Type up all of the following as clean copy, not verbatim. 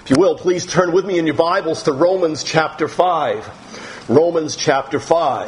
If you will, please turn with me in your Bibles to Romans chapter 5. Romans chapter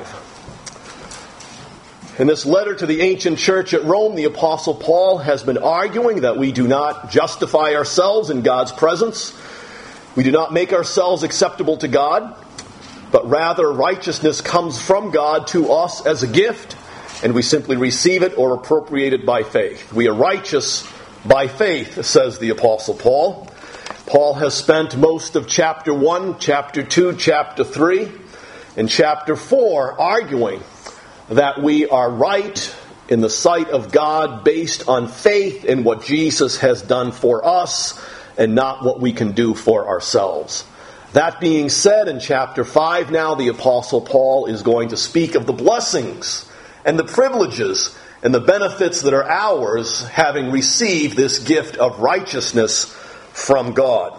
5. In this letter to the ancient church at Rome, the Apostle Paul has been arguing that we do not justify ourselves in God's presence. We do not make ourselves acceptable to God, but rather righteousness comes from God to us as a gift, and we simply receive it or appropriate it by faith. We are righteous by faith, says the Apostle Paul. Paul has spent most of chapter 1, chapter 2, chapter 3, and chapter 4 arguing that we are right in the sight of God based on faith in what Jesus has done for us and not what we can do for ourselves. That being said, in chapter 5 now, the Apostle Paul is going to speak of the blessings and the privileges and the benefits that are ours having received this gift of righteousness from God.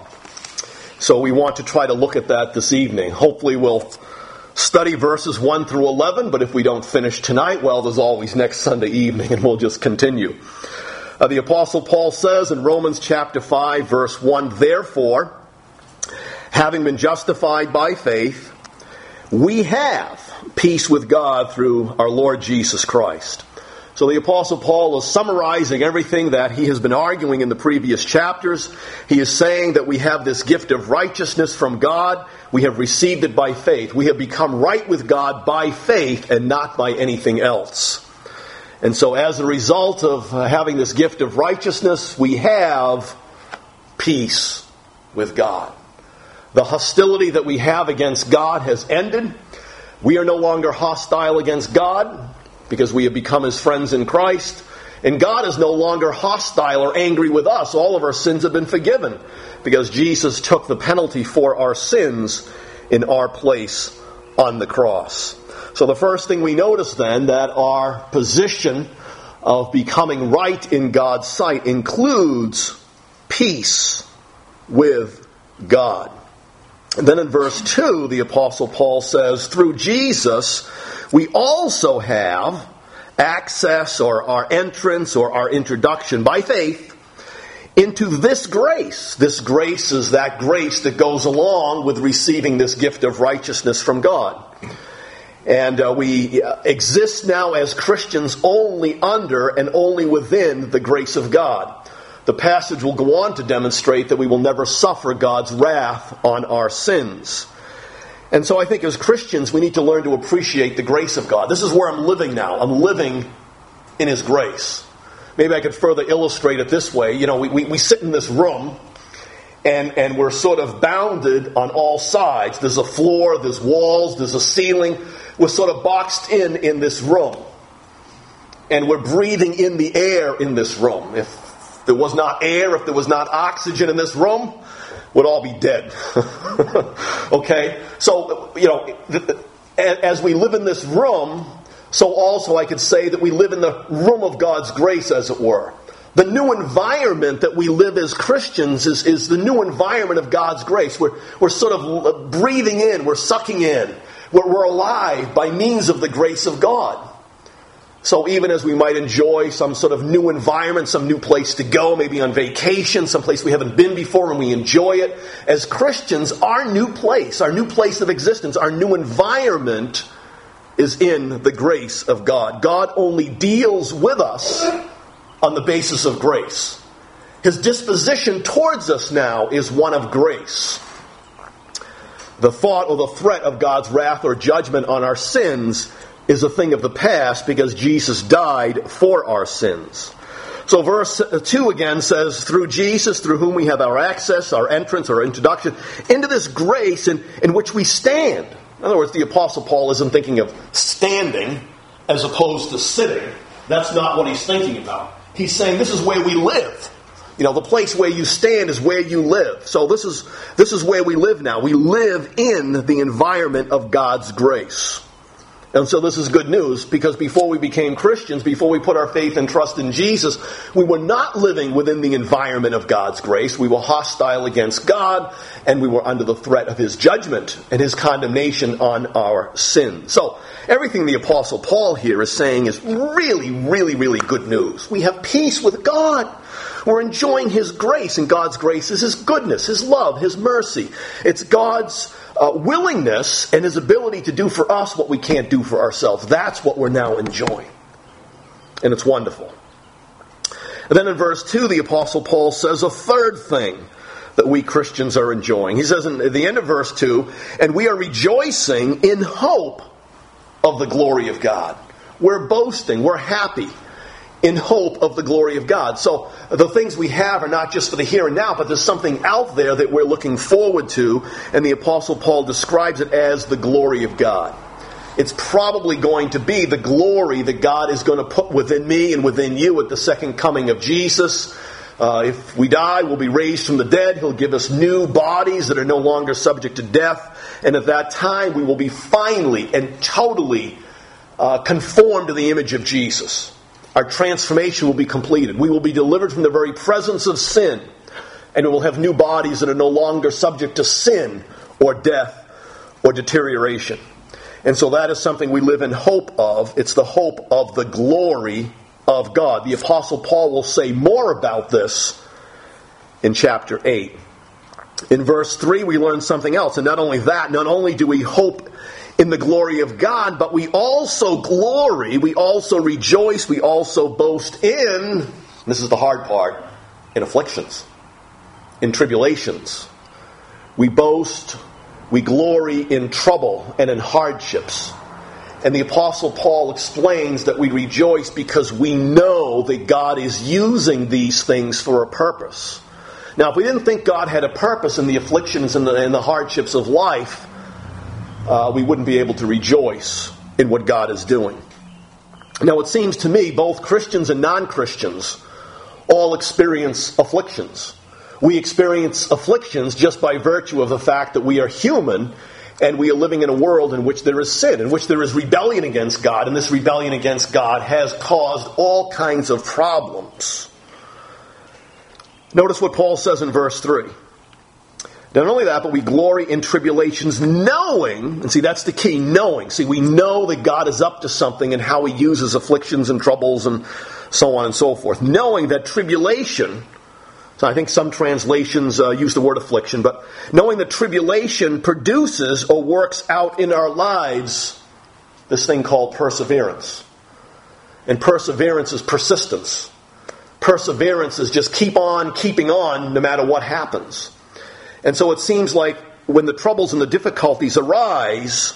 So we want to try to look at that this evening. Hopefully we'll study verses 1 through 11, but if we don't finish tonight, well, there's always next Sunday evening, and we'll just continue. The Apostle Paul says in Romans chapter 5, verse 1, "Therefore, having been justified by faith, we have peace with God through our Lord Jesus Christ." So the Apostle Paul is summarizing everything that he has been arguing in the previous chapters. He is saying that we have this gift of righteousness from God. We have received it by faith. We have become right with God by faith and not by anything else. And so as a result of having this gift of righteousness, we have peace with God. The hostility that we have against God has ended. We are no longer hostile against God, because we have become His friends in Christ. And God is no longer hostile or angry with us. All of our sins have been forgiven, because Jesus took the penalty for our sins in our place on the cross. So the first thing we notice then, that our position of becoming right in God's sight includes peace with God. And then in verse 2, the Apostle Paul says, "Through Jesus, we also have access, or our entrance, or our introduction by faith into this grace." This grace is that grace that goes along with receiving this gift of righteousness from God. And we exist now as Christians only under and only within the grace of God. The passage will go on to demonstrate that we will never suffer God's wrath on our sins. And so I think as Christians, we need to learn to appreciate the grace of God. This is where I'm living now. I'm living in His grace. Maybe I could further illustrate it this way. You know, we sit in this room, and we're sort of bounded on all sides. There's a floor, there's walls, there's a ceiling. We're sort of boxed in this room. And we're breathing in the air in this room. If there was not air, if there was not oxygen in this room, we'd all be dead. Okay? So, you know, as we live in this room, so also I could say that we live in the room of God's grace, as it were. The new environment that we live as Christians is the new environment of God's grace. We're sort of breathing in, we're sucking in. We're alive by means of the grace of God. So even as we might enjoy some sort of new environment, some new place to go, maybe on vacation, someplace we haven't been before and we enjoy it, as Christians, our new place of existence, our new environment is in the grace of God. God only deals with us on the basis of grace. His disposition towards us now is one of grace. The thought or the threat of God's wrath or judgment on our sins is a thing of the past, because Jesus died for our sins. So verse 2 again says, "Through Jesus, through whom we have our access, our entrance, our introduction, into this grace in which we stand." In other words, the Apostle Paul isn't thinking of standing as opposed to sitting. That's not what he's thinking about. He's saying this is where we live. You know, the place where you stand is where you live. So this is where we live now. We live in the environment of God's grace. And so this is good news, because before we became Christians, before we put our faith and trust in Jesus, we were not living within the environment of God's grace. We were hostile against God, and we were under the threat of His judgment and His condemnation on our sin. So everything the Apostle Paul here is saying is really, really, really good news. We have peace with God. We're enjoying His grace, and God's grace is His goodness, His love, His mercy. It's God's willingness and His ability to do for us what we can't do for ourselves. That's what we're now enjoying. And it's wonderful. And then in verse 2, the Apostle Paul says a third thing that we Christians are enjoying. He says at the end of verse 2, and we are rejoicing in hope of the glory of God. We're boasting, we're happy in hope of the glory of God. So the things we have are not just for the here and now, but there's something out there that we're looking forward to, and the Apostle Paul describes it as the glory of God. It's probably going to be the glory that God is going to put within me and within you at the second coming of Jesus. If we die, we'll be raised from the dead. He'll give us new bodies that are no longer subject to death. And at that time, we will be finally and totally conformed to the image of Jesus. Our transformation will be completed. We will be delivered from the very presence of sin. And we will have new bodies that are no longer subject to sin or death or deterioration. And so that is something we live in hope of. It's the hope of the glory of God. The Apostle Paul will say more about this in chapter 8. In verse 3, we learn something else. And not only that, not only do we hope in the glory of God, but we also glory, we also rejoice, we also boast in, this is the hard part, in afflictions, in tribulations. We boast, we glory in trouble and in hardships. And the Apostle Paul explains that we rejoice because we know that God is using these things for a purpose. Now, if we didn't think God had a purpose in the afflictions and the hardships of life, we wouldn't be able to rejoice in what God is doing. Now, it seems to me both Christians and non-Christians all experience afflictions. We experience afflictions just by virtue of the fact that we are human and we are living in a world in which there is sin, in which there is rebellion against God, and this rebellion against God has caused all kinds of problems. Notice what Paul says in verse 3. Not only that, but we glory in tribulations, knowing, and see, that's the key, knowing. See, we know that God is up to something and how He uses afflictions and troubles and so on and so forth. Knowing that tribulation, so I think some translations use the word affliction, but knowing that tribulation produces or works out in our lives this thing called perseverance. And perseverance is persistence. Perseverance is just keep on keeping on no matter what happens. And so it seems like when the troubles and the difficulties arise,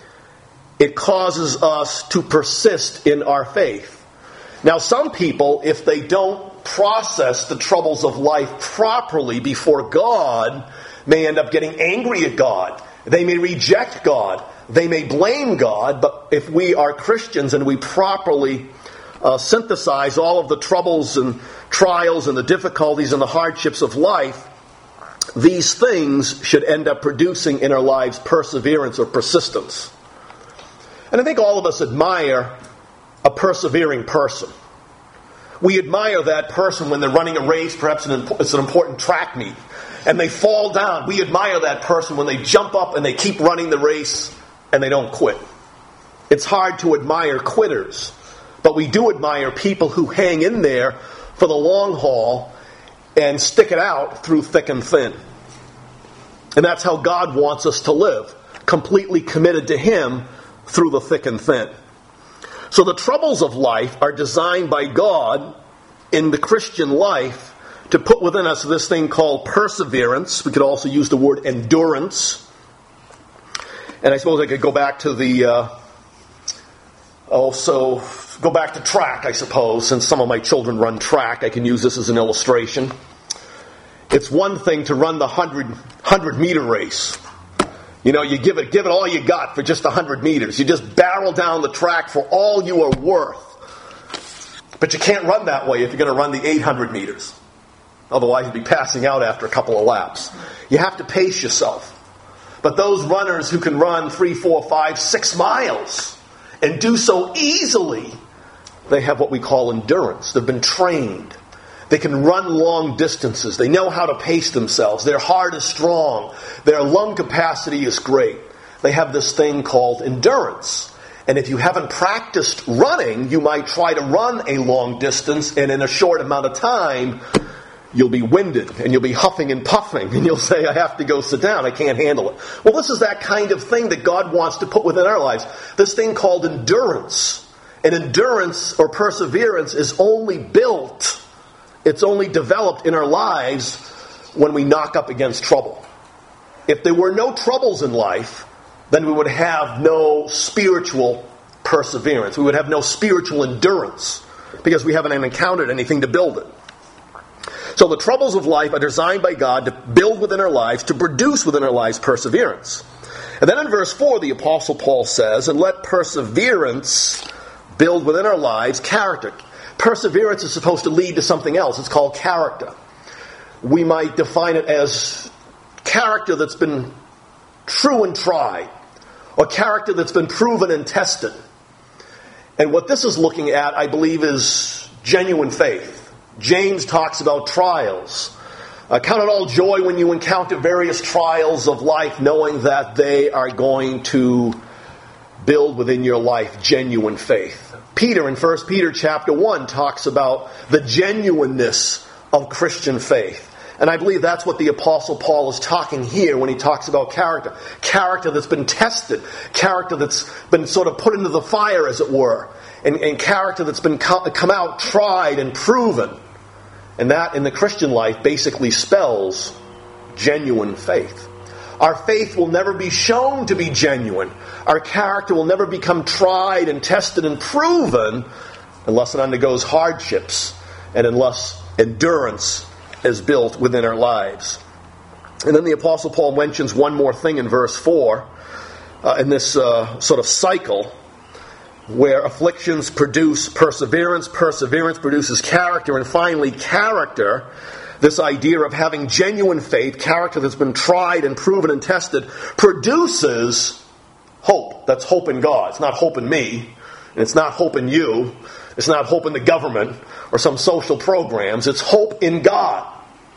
it causes us to persist in our faith. Now, some people, if they don't process the troubles of life properly before God, may end up getting angry at God. They may reject God. They may blame God. But if we are Christians and we properly synthesize all of the troubles and trials and the difficulties and the hardships of life, these things should end up producing in our lives perseverance or persistence. And I think all of us admire a persevering person. We admire that person when they're running a race, perhaps it's an important track meet, and they fall down. We admire that person when they jump up and they keep running the race and they don't quit. It's hard to admire quitters, but we do admire people who hang in there for the long haul and stick it out through thick and thin. And that's how God wants us to live, completely committed to Him through the thick and thin. So the troubles of life are designed by God in the Christian life to put within us this thing called perseverance. We could also use the word endurance. And I suppose I could go back to go back to track, I suppose. Since some of my children run track, I can use this as an illustration. It's one thing to run the 100-meter race. You know, you give it all you got for just 100 meters. You just barrel down the track for all you are worth. But you can't run that way if you're going to run the 800 meters. Otherwise, you'd be passing out after a couple of laps. You have to pace yourself. But those runners who can run 3, 4, 5, 6 miles and do so easily, they have what we call endurance. They've been trained. They can run long distances. They know how to pace themselves. Their heart is strong. Their lung capacity is great. They have this thing called endurance. And if you haven't practiced running, you might try to run a long distance, and in a short amount of time, you'll be winded, and you'll be huffing and puffing, and you'll say, I have to go sit down, I can't handle it. Well, this is that kind of thing that God wants to put within our lives. This thing called endurance. And endurance or perseverance is only built, it's only developed in our lives when we knock up against trouble. If there were no troubles in life, then we would have no spiritual perseverance. We would have no spiritual endurance because we haven't encountered anything to build it. So the troubles of life are designed by God to build within our lives, to produce within our lives perseverance. And then in verse 4, the Apostle Paul says, and let perseverance build within our lives character. Perseverance is supposed to lead to something else. It's called character. We might define it as character that's been true and tried, or character that's been proven and tested. And what this is looking at, I believe, is genuine faith. James talks about trials. Count it all joy when you encounter various trials of life, knowing that they are going to build within your life genuine faith. Peter in 1 Peter chapter 1 talks about the genuineness of Christian faith. And I believe that's what the Apostle Paul is talking here when he talks about character. Character that's been tested. Character that's been sort of put into the fire, as it were. And character that's been come out, tried, and proven. And that, in the Christian life, basically spells genuine faith. Our faith will never be shown to be genuine. Our character will never become tried and tested and proven unless it undergoes hardships and unless endurance is built within our lives. And then the Apostle Paul mentions one more thing in verse 4 in this sort of cycle where afflictions produce perseverance, perseverance produces character, and finally character, this idea of having genuine faith, character that's been tried and proven and tested, produces hope. That's hope in God. It's not hope in me, and it's not hope in you. It's not hope in the government or some social programs. It's hope in God.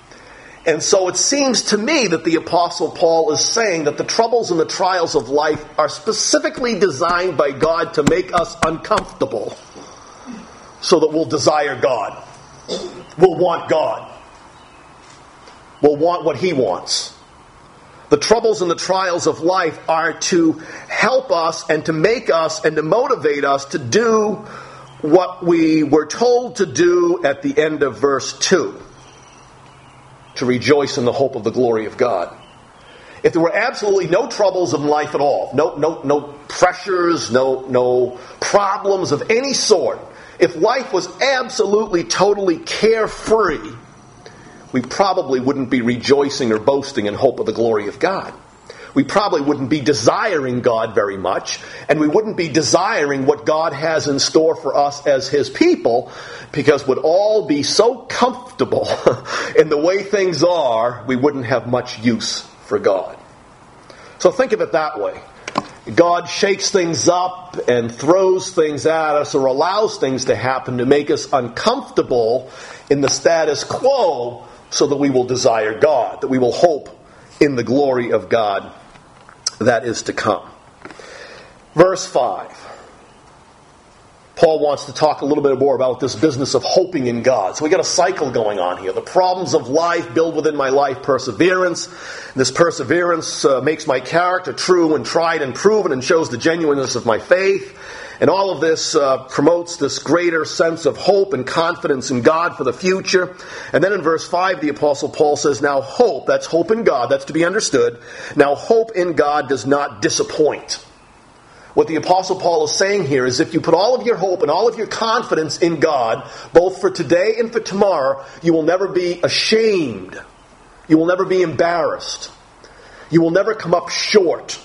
And so it seems to me that the Apostle Paul is saying that the troubles and the trials of life are specifically designed by God to make us uncomfortable so that we'll desire God. We'll want God. We'll want what He wants. The troubles and the trials of life are to help us and to make us and to motivate us to do what we were told to do at the end of verse 2. To rejoice in the hope of the glory of God. If there were absolutely no troubles in life at all, no pressures, no problems of any sort, if life was absolutely, totally carefree, we probably wouldn't be rejoicing or boasting in hope of the glory of God. We probably wouldn't be desiring God very much, and we wouldn't be desiring what God has in store for us as His people, because we'd all be so comfortable in the way things are, we wouldn't have much use for God. So think of it that way. God shakes things up and throws things at us or allows things to happen to make us uncomfortable in the status quo so that we will desire God, that we will hope in the glory of God that is to come. Verse 5. Paul wants to talk a little bit more about this business of hoping in God. So we got a cycle going on here. The problems of life build within my life perseverance. This perseverance makes my character true and tried and proven and shows the genuineness of my faith. And all of this promotes this greater sense of hope and confidence in God for the future. And then in verse 5, the Apostle Paul says, now hope, that's hope in God, that's to be understood. Now hope in God does not disappoint. What the Apostle Paul is saying here is if you put all of your hope and all of your confidence in God, both for today and for tomorrow, you will never be ashamed. You will never be embarrassed. You will never come up short.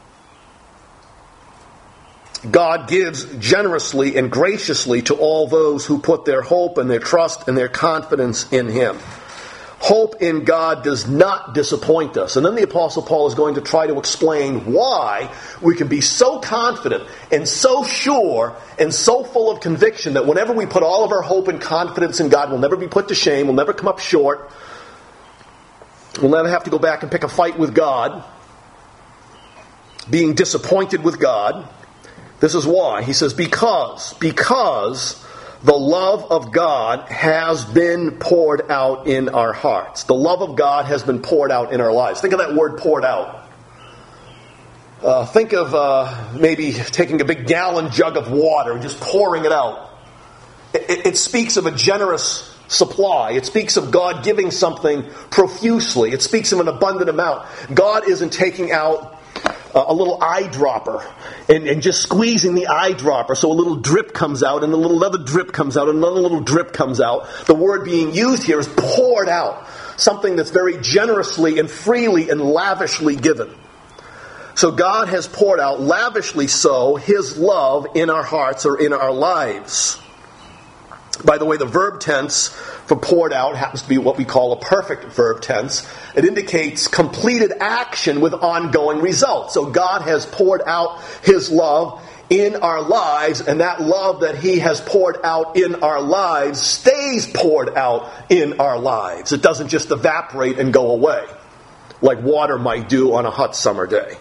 God gives generously and graciously to all those who put their hope and their trust and their confidence in Him. Hope in God does not disappoint us. And then the Apostle Paul is going to try to explain why we can be so confident and so sure and so full of conviction that whenever we put all of our hope and confidence in God, we'll never be put to shame, we'll never come up short, we'll never have to go back and pick a fight with God, being disappointed with God. This is why. He says, because the love of God has been poured out in our hearts. The love of God has been poured out in our lives. Think of that word, poured out. Think of maybe taking a big gallon jug of water and just pouring it out. It speaks of a generous supply. It speaks of God giving something profusely. It speaks of an abundant amount. God isn't taking out a little eyedropper and just squeezing the eyedropper so a little drip comes out and another drip comes out and another little drip comes out. The word being used here is poured out. Something that's very generously and freely and lavishly given. So God has poured out, lavishly so, His love in our hearts or in our lives. By the way, the verb tense for poured out happens to be what we call a perfect verb tense. It indicates completed action with ongoing results. So God has poured out His love in our lives, and that love that He has poured out in our lives stays poured out in our lives. It doesn't just evaporate and go away like water might do on a hot summer day.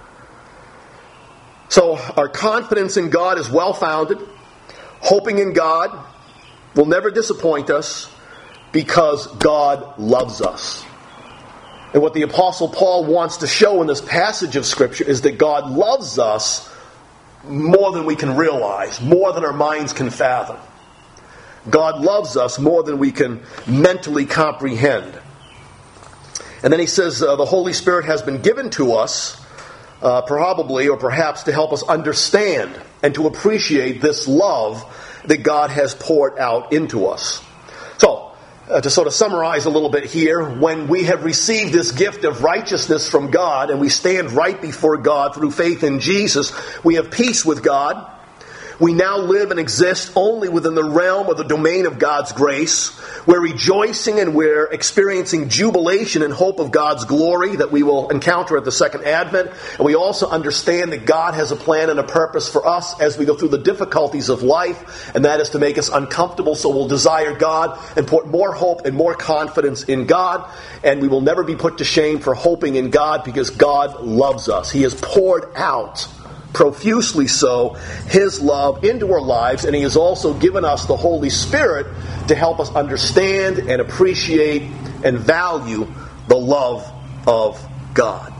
So our confidence in God is well-founded. Hoping in God will never disappoint us because God loves us. And what the Apostle Paul wants to show in this passage of Scripture is that God loves us more than we can realize, more than our minds can fathom. God loves us more than we can mentally comprehend. And then he says the Holy Spirit has been given to us, probably or perhaps to help us understand and to appreciate this love that God has poured out into us. So, to sort of summarize a little bit here, when we have received this gift of righteousness from God and we stand right before God through faith in Jesus, we have peace with God. We now live and exist only within the realm or the domain of God's grace. We're rejoicing and we're experiencing jubilation and hope of God's glory that we will encounter at the second advent. And we also understand that God has a plan and a purpose for us as we go through the difficulties of life, and that is to make us uncomfortable, so we'll desire God and put more hope and more confidence in God. And we will never be put to shame for hoping in God because God loves us. He has poured out, profusely so, His love into our lives, and He has also given us the Holy Spirit to help us understand and appreciate and value the love of God.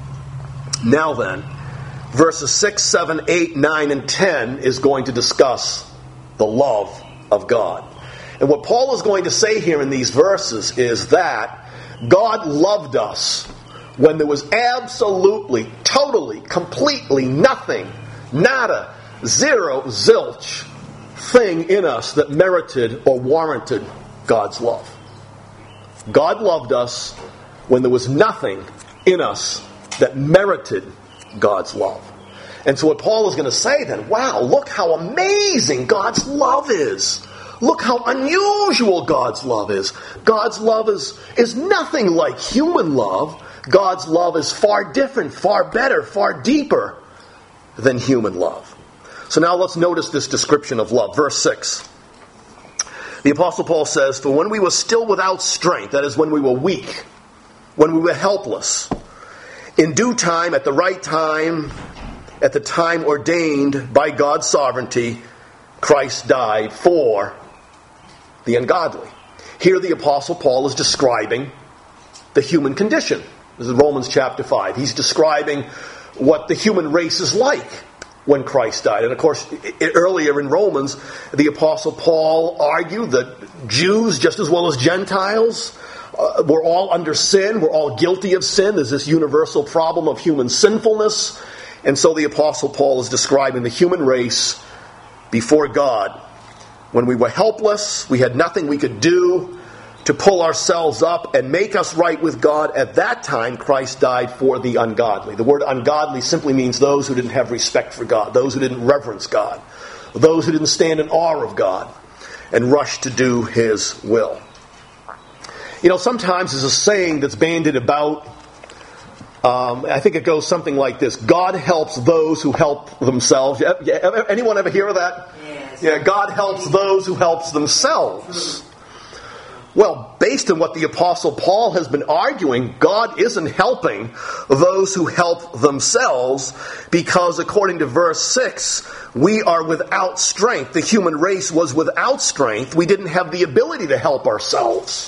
Now then, verses 6, 7, 8, 9, and 10 is going to discuss the love of God. And what Paul is going to say here in these verses is that God loved us when there was absolutely, totally, completely nothing, nada, zero, zilch thing in us that merited or warranted God's love. God loved us when there was nothing in us that merited God's love. And so what Paul is going to say then, wow, look how amazing God's love is. Look how unusual God's love is. God's love is nothing like human love. God's love is far different, far better, far deeper than human love. So now let's notice this description of love. Verse 6. The Apostle Paul says, "For when we were still without strength," that is when we were weak, when we were helpless, "in due time, at the right time, at the time ordained by God's sovereignty, Christ died for the ungodly." Here the Apostle Paul is describing the human condition. This is Romans chapter 5. He's describing what the human race is like when Christ died. And of course, earlier in Romans, the Apostle Paul argued that Jews, just as well as Gentiles, we're all under sin. We're all guilty of sin. There's this universal problem of human sinfulness. And so the Apostle Paul is describing the human race before God. When we were helpless, we had nothing we could do to pull ourselves up and make us right with God. At that time, Christ died for the ungodly. The word ungodly simply means those who didn't have respect for God, those who didn't reverence God, those who didn't stand in awe of God and rush to do His will. You know, sometimes there's a saying that's bandied about. I think it goes something like this: God helps those who help themselves. Anyone ever hear of that? Yes. Yeah, God helps those who help themselves. Well, based on what the Apostle Paul has been arguing, God isn't helping those who help themselves because, according to verse 6, we are without strength. The human race was without strength. We didn't have the ability to help ourselves.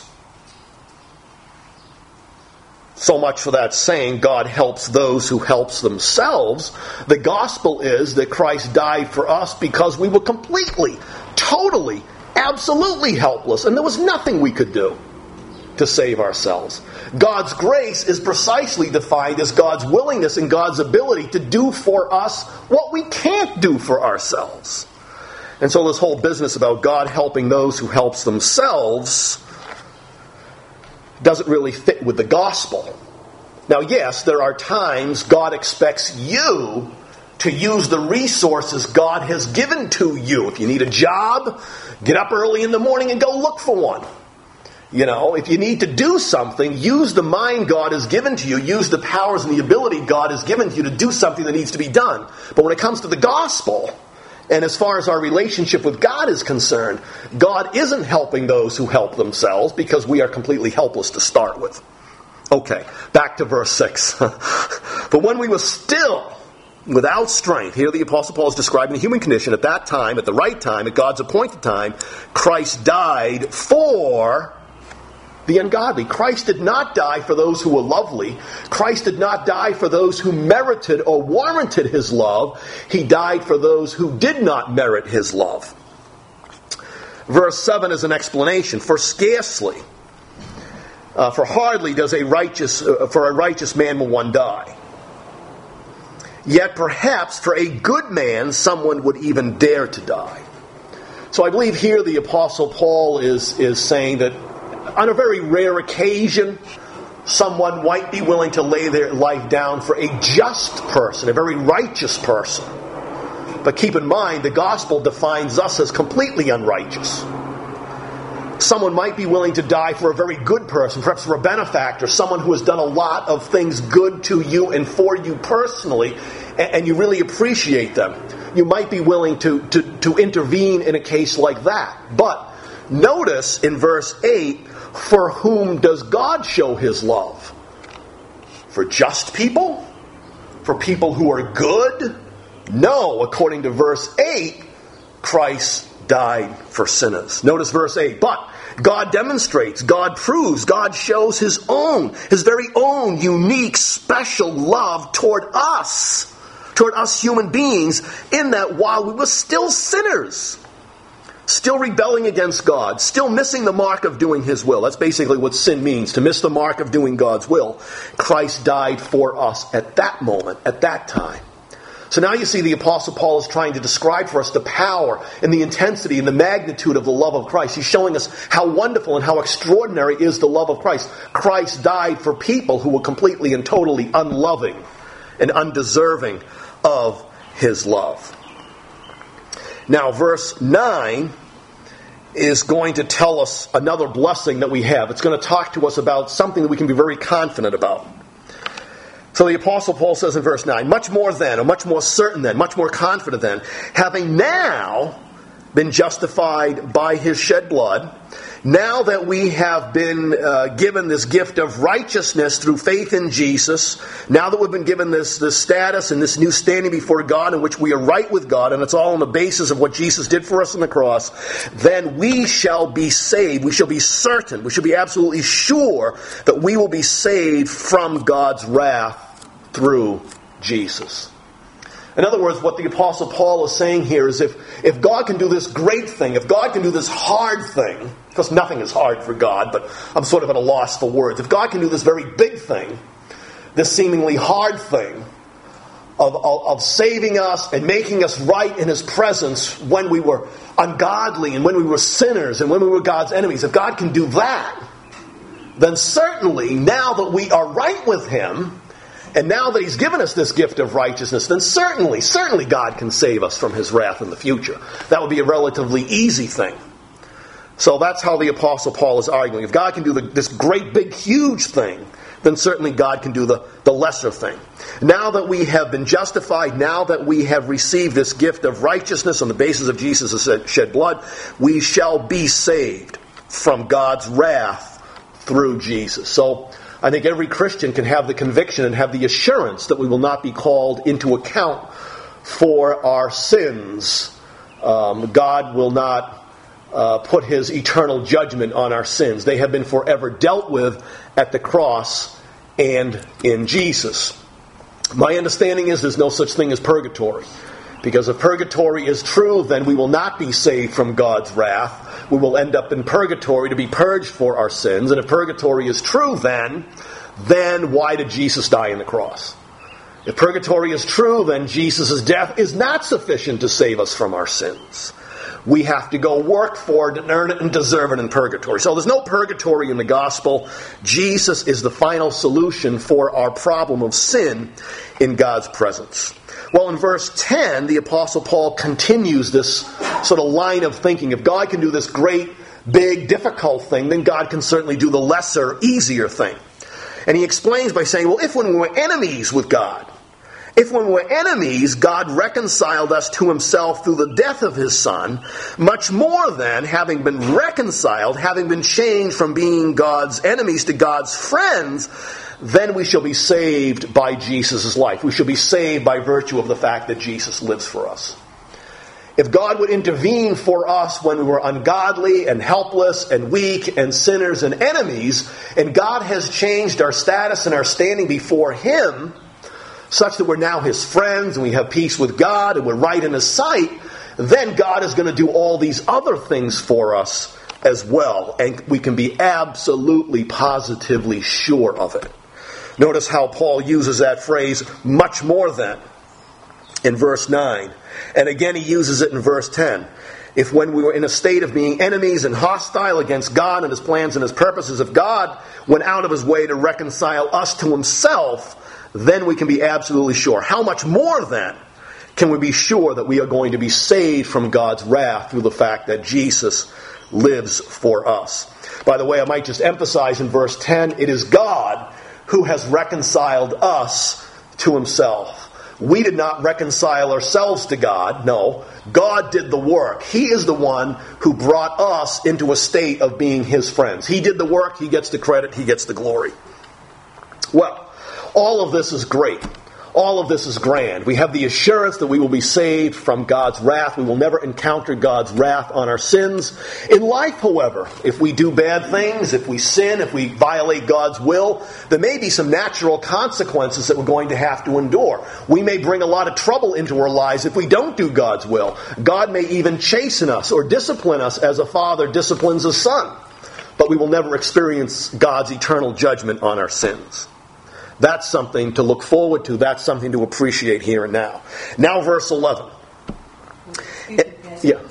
So much for that saying, God helps those who helps themselves. The gospel is that Christ died for us because we were completely, totally, absolutely helpless, and there was nothing we could do to save ourselves. God's grace is precisely defined as God's willingness and God's ability to do for us what we can't do for ourselves. And so this whole business about God helping those who helps themselves doesn't really fit with the gospel. Now, yes, there are times God expects you to use the resources God has given to you. If you need a job, get up early in the morning and go look for one. You know, if you need to do something, use the mind God has given to you. Use the powers and the ability God has given to you to do something that needs to be done. But when it comes to the gospel, and as far as our relationship with God is concerned, God isn't helping those who help themselves because we are completely helpless to start with. Okay, back to verse 6. But when we were still without strength, here the Apostle Paul is describing the human condition at that time, at the right time, at God's appointed time, Christ died for the ungodly. Christ did not die for those who were lovely. Christ did not die for those who merited or warranted his love. He died for those who did not merit his love. Verse 7 is an explanation. For scarcely, for hardly does a righteous man will one die. Yet perhaps for a good man someone would even dare to die. So I believe here the Apostle Paul is saying that on a very rare occasion, someone might be willing to lay their life down for a just person, a very righteous person. But keep in mind, the gospel defines us as completely unrighteous. Someone might be willing to die for a very good person, perhaps for a benefactor, someone who has done a lot of things good to you and for you personally, and you really appreciate them. You might be willing to intervene in a case like that. But notice in verse 8, for whom does God show his love? For just people? For people who are good? No, according to verse 8, Christ died for sinners. Notice verse 8. But God demonstrates, God proves, God shows his very own unique, special love toward us human beings, in that while we were still sinners, still rebelling against God, still missing the mark of doing his will. That's basically what sin means, to miss the mark of doing God's will. Christ died for us at that moment, at that time. So now you see the Apostle Paul is trying to describe for us the power and the intensity and the magnitude of the love of Christ. He's showing us how wonderful and how extraordinary is the love of Christ. Christ died for people who were completely and totally unloving and undeserving of his love. Now, verse 9 is going to tell us another blessing that we have. It's going to talk to us about something that we can be very confident about. So the Apostle Paul says in verse 9, much more then, or much more certain then, much more confident then, having now been justified by his shed blood, now that we have been given this gift of righteousness through faith in Jesus, now that we've been given this status and this new standing before God in which we are right with God, and it's all on the basis of what Jesus did for us on the cross, then we shall be saved. We shall be certain, we shall be absolutely sure that we will be saved from God's wrath through Jesus. In other words, what the Apostle Paul is saying here is if God can do this great thing, if God can do this hard thing, because nothing is hard for God, but I'm sort of at a loss for words. If God can do this very big thing, this seemingly hard thing of saving us and making us right in his presence when we were ungodly and when we were sinners and when we were God's enemies, if God can do that, then certainly now that we are right with him, and now that he's given us this gift of righteousness, then certainly God can save us from his wrath in the future. That would be a relatively easy thing. So that's how the Apostle Paul is arguing. If God can do this great, big, huge thing, then certainly God can do the lesser thing. Now that we have been justified, now that we have received this gift of righteousness on the basis of Jesus' shed blood, we shall be saved from God's wrath through Jesus. So I think every Christian can have the conviction and have the assurance that we will not be called into account for our sins. God will not put His eternal judgment on our sins. They have been forever dealt with at the cross and in Jesus. My understanding is there's no such thing as purgatory. Because if purgatory is true, then we will not be saved from God's wrath. We will end up in purgatory to be purged for our sins. And if purgatory is true, then why did Jesus die on the cross? If purgatory is true, then Jesus' death is not sufficient to save us from our sins. We have to go work for it and earn it and deserve it in purgatory. So there's no purgatory in the gospel. Jesus is the final solution for our problem of sin in God's presence. Well, in verse 10, the Apostle Paul continues this sort of line of thinking. If God can do this great, big, difficult thing, then God can certainly do the lesser, easier thing. And he explains by saying, well, if when we were enemies with God, if when we were enemies, God reconciled us to Himself through the death of His Son, much more then, having been reconciled, having been changed from being God's enemies to God's friends, then we shall be saved by Jesus' life. We shall be saved by virtue of the fact that Jesus lives for us. If God would intervene for us when we were ungodly and helpless and weak and sinners and enemies, and God has changed our status and our standing before Him, such that we're now His friends and we have peace with God and we're right in His sight, then God is going to do all these other things for us as well. And we can be absolutely, positively sure of it. Notice how Paul uses that phrase, much more than, in verse 9. And again he uses it in verse 10. If when we were in a state of being enemies and hostile against God and His plans and His purposes, if God went out of His way to reconcile us to Himself, then we can be absolutely sure. How much more then can we be sure that we are going to be saved from God's wrath through the fact that Jesus lives for us? By the way, I might just emphasize in verse 10, it is God who has reconciled us to Himself. We did not reconcile ourselves to God. No, God did the work. He is the one who brought us into a state of being His friends. He did the work. He gets the credit. He gets the glory. Well, all of this is great. All of this is grand. We have the assurance that we will be saved from God's wrath. We will never encounter God's wrath on our sins. In life, however, if we do bad things, if we sin, if we violate God's will, there may be some natural consequences that we're going to have to endure. We may bring a lot of trouble into our lives if we don't do God's will. God may even chasten us or discipline us as a father disciplines a son. But we will never experience God's eternal judgment on our sins. That's something to look forward to. That's something to appreciate here and now. Now verse 11. Yeah.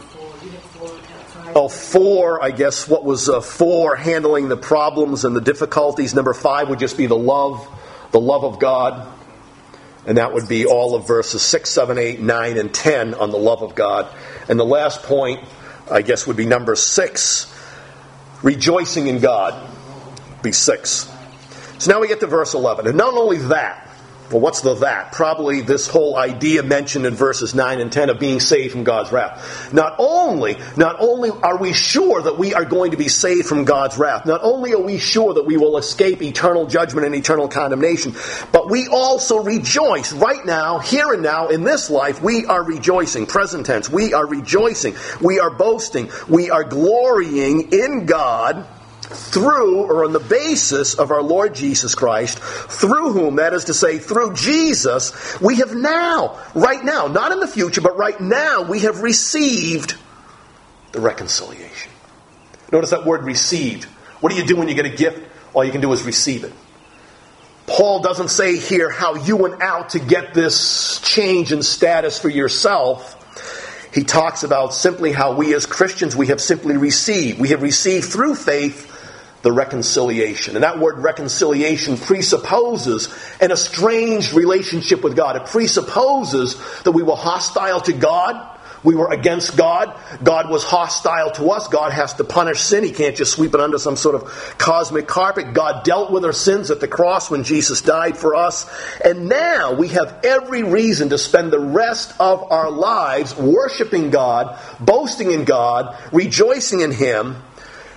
Oh, 4, I guess, what was 4, handling the problems and the difficulties. Number 5 would just be the love of God. And that would be all of verses 6, 7, 8, 9, and 10 on the love of God. And the last point, I guess, would be number 6, rejoicing in God. Be 6. So now we get to verse 11. And not only that, well, what's the that? Probably this whole idea mentioned in verses 9 and 10 of being saved from God's wrath. Not only are we sure that we are going to be saved from God's wrath, not only are we sure that we will escape eternal judgment and eternal condemnation, but we also rejoice right now, here and now, in this life. We are rejoicing. Present tense. We are rejoicing. We are boasting. We are glorying in God through, or on the basis of our Lord Jesus Christ, through whom, that is to say, through Jesus, we have now, right now, not in the future, but right now, we have received the reconciliation. Notice that word received. What do you do when you get a gift? All you can do is receive it. Paul doesn't say here how you went out to get this change in status for yourself. He talks about simply how we as Christians, we have simply received. We have received through faith the reconciliation. And that word reconciliation presupposes an estranged relationship with God. It presupposes that we were hostile to God. We were against God. God was hostile to us. God has to punish sin. He can't just sweep it under some sort of cosmic carpet. God dealt with our sins at the cross when Jesus died for us. And now we have every reason to spend the rest of our lives worshiping God, boasting in God, rejoicing in Him,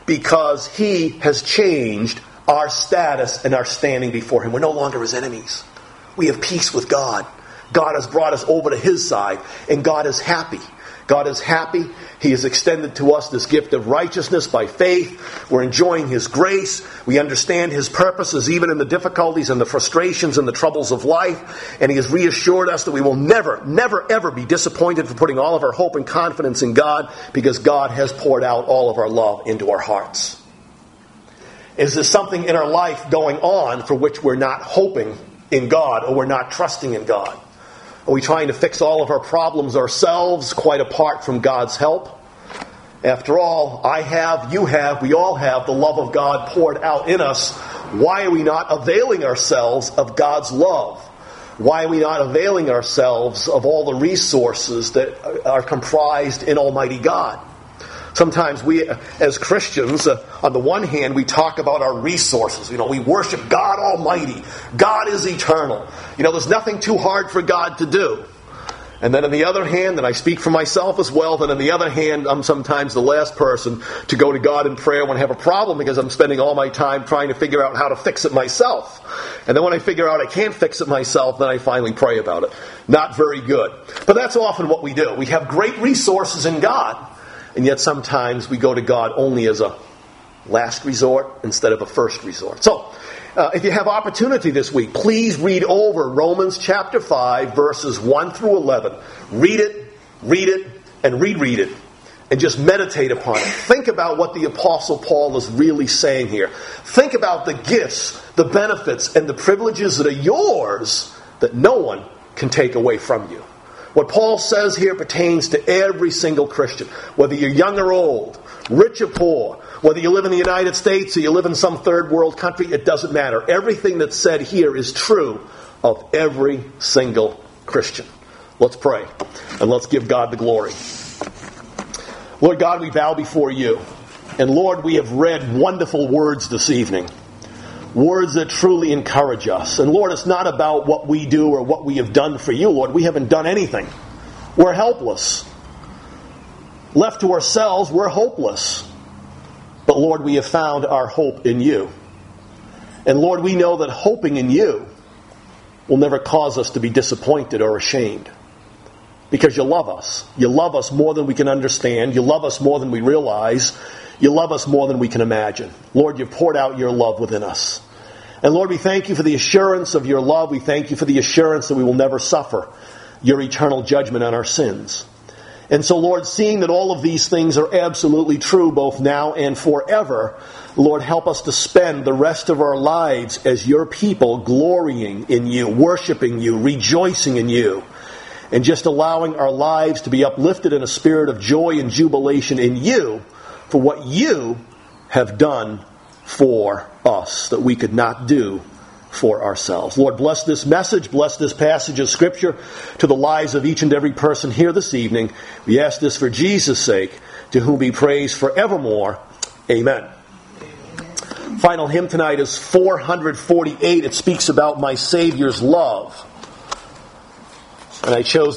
because He has changed our status and our standing before Him. We're no longer His enemies. We have peace with God. God has brought us over to His side, and God is happy. God is happy. He has extended to us this gift of righteousness by faith. We're enjoying His grace. We understand His purposes even in the difficulties and the frustrations and the troubles of life. And He has reassured us that we will never, never, ever be disappointed for putting all of our hope and confidence in God, because God has poured out all of our love into our hearts. Is there something in our life going on for which we're not hoping in God, or we're not trusting in God? Are we trying to fix all of our problems ourselves, quite apart from God's help? After all, I have, you have, we all have the love of God poured out in us. Why are we not availing ourselves of God's love? Why are we not availing ourselves of all the resources that are comprised in Almighty God? Sometimes we, as Christians, on the one hand, we talk about our resources. We worship God Almighty. God is eternal. There's nothing too hard for God to do. And then on the other hand, and I speak for myself as well, then on the other hand, I'm sometimes the last person to go to God in prayer when I have a problem, because I'm spending all my time trying to figure out how to fix it myself. And then when I figure out I can't fix it myself, then I finally pray about it. Not very good. But that's often what we do. We have great resources in God, and yet sometimes we go to God only as a last resort instead of a first resort. So, if you have opportunity this week, please read over Romans chapter 5, verses 1 through 11. Read it, and reread it. And just meditate upon it. Think about what the Apostle Paul is really saying here. Think about the gifts, the benefits, and the privileges that are yours that no one can take away from you. What Paul says here pertains to every single Christian, whether you're young or old, rich or poor, whether you live in the United States or you live in some third world country, it doesn't matter. Everything that's said here is true of every single Christian. Let's pray, and let's give God the glory. Lord God, we bow before you. And Lord, we have read wonderful words this evening. Words that truly encourage us. And Lord, it's not about what we do or what we have done for you, Lord. We haven't done anything. We're helpless. Left to ourselves, we're hopeless. But Lord, we have found our hope in you. And Lord, we know that hoping in you will never cause us to be disappointed or ashamed. Because you love us. You love us more than we can understand. You love us more than we realize. You love us more than we can imagine. Lord, you've poured out your love within us. And Lord, we thank you for the assurance of your love. We thank you for the assurance that we will never suffer your eternal judgment on our sins. And so, Lord, seeing that all of these things are absolutely true both now and forever, Lord, help us to spend the rest of our lives as your people, glorying in you, worshiping you, rejoicing in you, and just allowing our lives to be uplifted in a spirit of joy and jubilation in you for what you have done for us that we could not do for ourselves. Lord, bless this message, bless this passage of Scripture to the lives of each and every person here this evening. We ask this for Jesus' sake, to whom be praised forevermore. Amen. Final hymn tonight is 448. It speaks about my Savior's love. And I chose